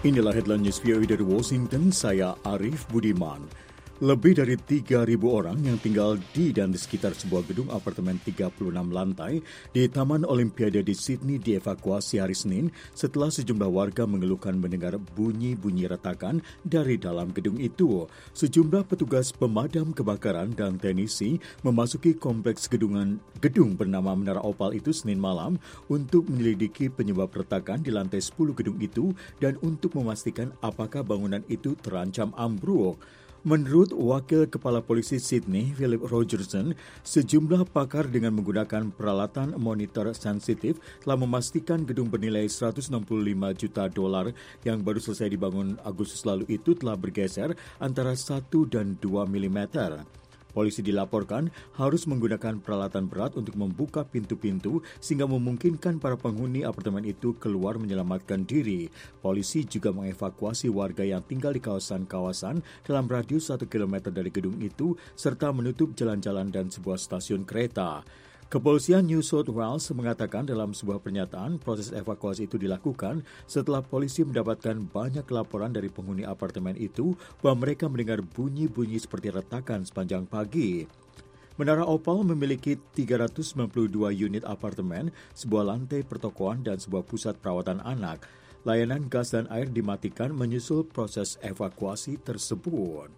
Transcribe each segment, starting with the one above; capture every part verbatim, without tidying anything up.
Inilah headline news V O A dari Washington, saya Arif Budiman. Lebih dari tiga ribu orang yang tinggal di dan di sekitar sebuah gedung apartemen tiga puluh enam lantai di Taman Olimpiade di Sydney dievakuasi hari Senin setelah sejumlah warga mengeluhkan mendengar bunyi-bunyi retakan dari dalam gedung itu. Sejumlah petugas pemadam kebakaran dan teknisi memasuki kompleks gedungan, gedung bernama Menara Opal itu Senin malam untuk menyelidiki penyebab retakan di lantai sepuluh gedung itu dan untuk memastikan apakah bangunan itu terancam ambruk. Menurut Wakil Kepala Polisi Sydney, Philip Rogerson, sejumlah pakar dengan menggunakan peralatan monitor sensitif telah memastikan gedung bernilai seratus enam puluh lima juta dolar yang baru selesai dibangun Agustus lalu itu telah bergeser antara satu dan dua milimeter. Polisi dilaporkan harus menggunakan peralatan berat untuk membuka pintu-pintu sehingga memungkinkan para penghuni apartemen itu keluar menyelamatkan diri. Polisi juga mengevakuasi warga yang tinggal di kawasan-kawasan dalam radius satu kilometer dari gedung itu serta menutup jalan-jalan dan sebuah stasiun kereta. Kepolisian New South Wales mengatakan dalam sebuah pernyataan proses evakuasi itu dilakukan setelah polisi mendapatkan banyak laporan dari penghuni apartemen itu bahwa mereka mendengar bunyi-bunyi seperti retakan sepanjang pagi. Menara Opal memiliki tiga ratus sembilan puluh dua unit apartemen, sebuah lantai pertokoan dan sebuah pusat perawatan anak. Layanan gas dan air dimatikan menyusul proses evakuasi tersebut.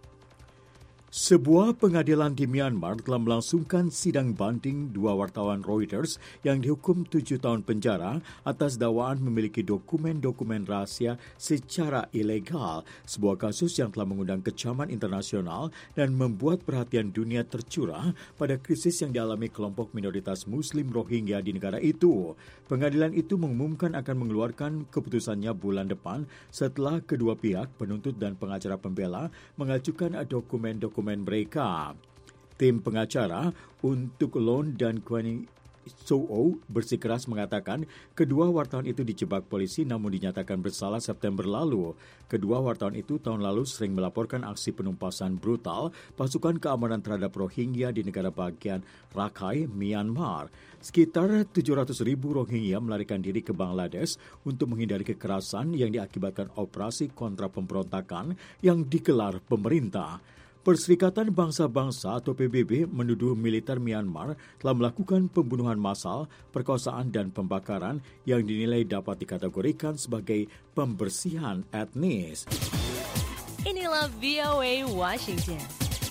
Sebuah pengadilan di Myanmar telah melangsungkan sidang banding dua wartawan Reuters yang dihukum tujuh tahun penjara atas dakwaan memiliki dokumen-dokumen rahasia secara ilegal, sebuah kasus yang telah mengundang kecaman internasional dan membuat perhatian dunia tercurah pada krisis yang dialami kelompok minoritas Muslim Rohingya di negara itu. Pengadilan itu mengumumkan akan mengeluarkan keputusannya bulan depan setelah kedua pihak, penuntut dan pengacara pembela, mengajukan dokumen-dokumen mereka. Tim pengacara untuk Lon dan Kwani Soo bersikeras mengatakan kedua wartawan itu dijebak polisi namun dinyatakan bersalah September lalu. Kedua wartawan itu tahun lalu sering melaporkan aksi penumpasan brutal pasukan keamanan terhadap Rohingya di negara bagian Rakhine, Myanmar. Sekitar tujuh ratus ribu Rohingya melarikan diri ke Bangladesh untuk menghindari kekerasan yang diakibatkan operasi kontra pemberontakan yang digelar pemerintah. Perserikatan Bangsa-Bangsa atau P B B menuduh militer Myanmar telah melakukan pembunuhan massal, perkosaan dan pembakaran yang dinilai dapat dikategorikan sebagai pembersihan etnis. Inilah V O A Washington.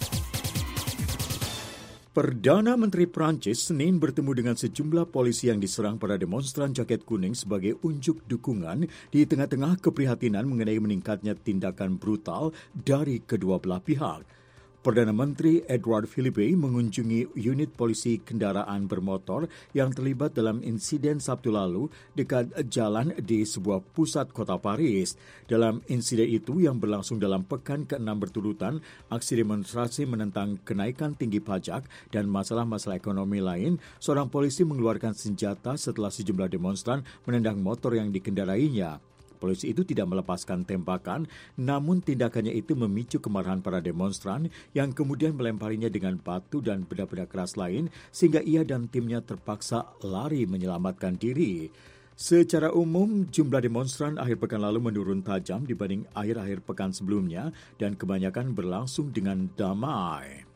Perdana Menteri Prancis Senin bertemu dengan sejumlah polisi yang diserang para demonstran jaket kuning sebagai unjuk dukungan di tengah-tengah keprihatinan mengenai meningkatnya tindakan brutal dari kedua belah pihak. Perdana Menteri Edouard Philippe mengunjungi unit polisi kendaraan bermotor yang terlibat dalam insiden Sabtu lalu dekat jalan di sebuah pusat kota Paris. Dalam insiden itu yang berlangsung dalam pekan keenam berturutan, aksi demonstrasi menentang kenaikan tinggi pajak dan masalah-masalah ekonomi lain, seorang polisi mengeluarkan senjata setelah sejumlah demonstran menendang motor yang dikendarainya. Polisi itu tidak melepaskan tembakan, namun tindakannya itu memicu kemarahan para demonstran yang kemudian melemparinya dengan batu dan benda-benda keras lain sehingga ia dan timnya terpaksa lari menyelamatkan diri. Secara umum, jumlah demonstran akhir pekan lalu menurun tajam dibanding akhir-akhir pekan sebelumnya dan kebanyakan berlangsung dengan damai.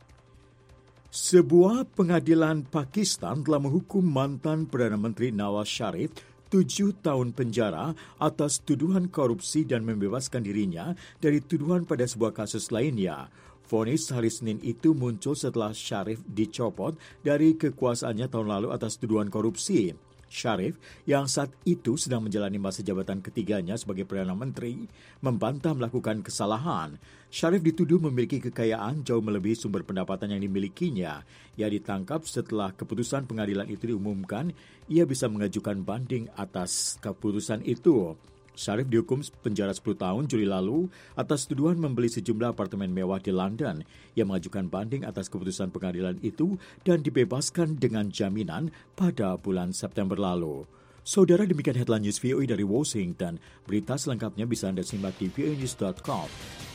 Sebuah pengadilan Pakistan telah menghukum mantan Perdana Menteri Nawaz Sharif tujuh tahun penjara atas tuduhan korupsi dan membebaskan dirinya dari tuduhan pada sebuah kasus lainnya. Vonis hari Senin itu muncul setelah Sharif dicopot dari kekuasaannya tahun lalu atas tuduhan korupsi. Sharif, yang saat itu sedang menjalani masa jabatan ketiganya sebagai Perdana Menteri, membantah melakukan kesalahan. Sharif dituduh memiliki kekayaan jauh melebihi sumber pendapatan yang dimilikinya. Ia ditangkap setelah keputusan pengadilan itu diumumkan, ia bisa mengajukan banding atas keputusan itu. Sharif dihukum penjara sepuluh tahun Juli lalu atas tuduhan membeli sejumlah apartemen mewah di London. Ia mengajukan banding atas keputusan pengadilan itu dan dibebaskan dengan jaminan pada bulan September lalu. Saudara, demikian headline news V O A dari Washington. Berita selengkapnya bisa Anda simak di v o a news dot com.